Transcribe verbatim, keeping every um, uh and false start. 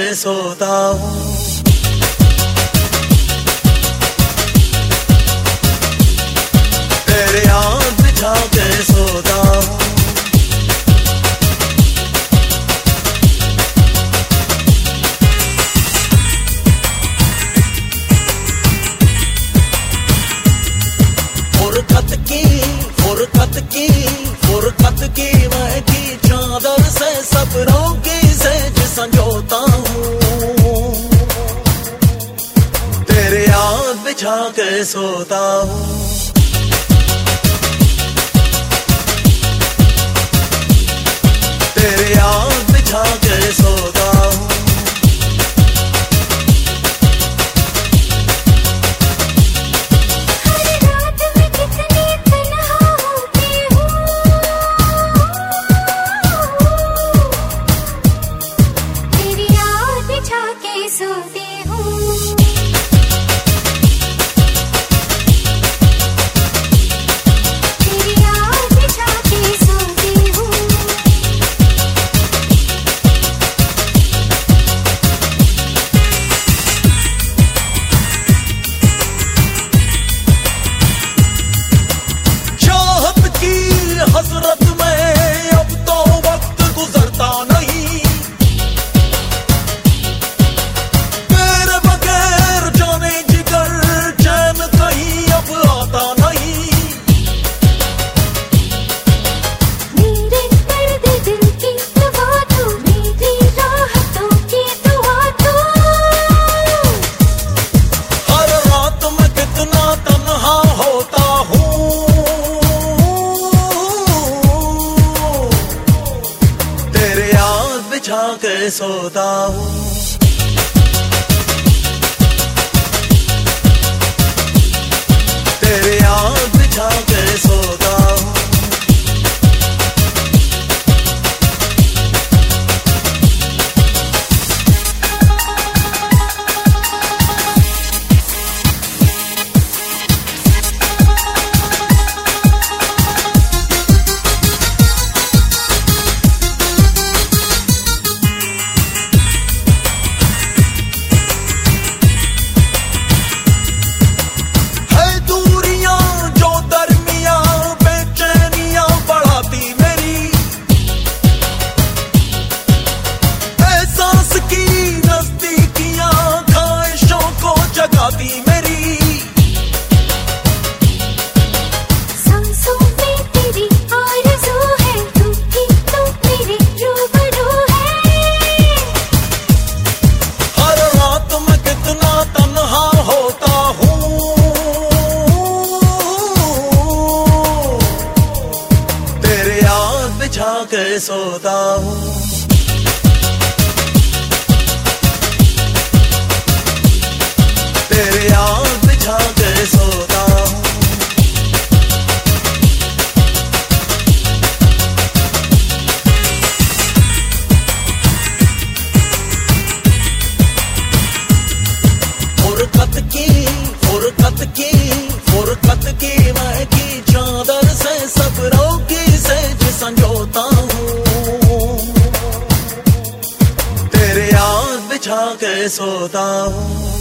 सोता हूँ। तेरे याद बिछा के सोता हूँ। फुरकत की फुरकत की फुरकत की महकी चादर से सपनों की सेज संजोता हूँ। तेरे याद बिछा के सोता हूँ। तेरे याद बिछा के सोता हूँ। सोती हूँ। तेरी याद बिछा के सोती हूँ। चाहत की हसरत में अब तो वक्त गुजरता नहीं। बिछा के सोता हूँ। तेरे याद बिछा के सोता हूँ। बिछा के सोता हूँ। तेरे याद बिछा के सोता हूँ। फुरकत की फुरकत की फुरकत की महकी चादर से सपनों की सेज संजोता हूँ। तेरे याद बिछा के सोता हूँ।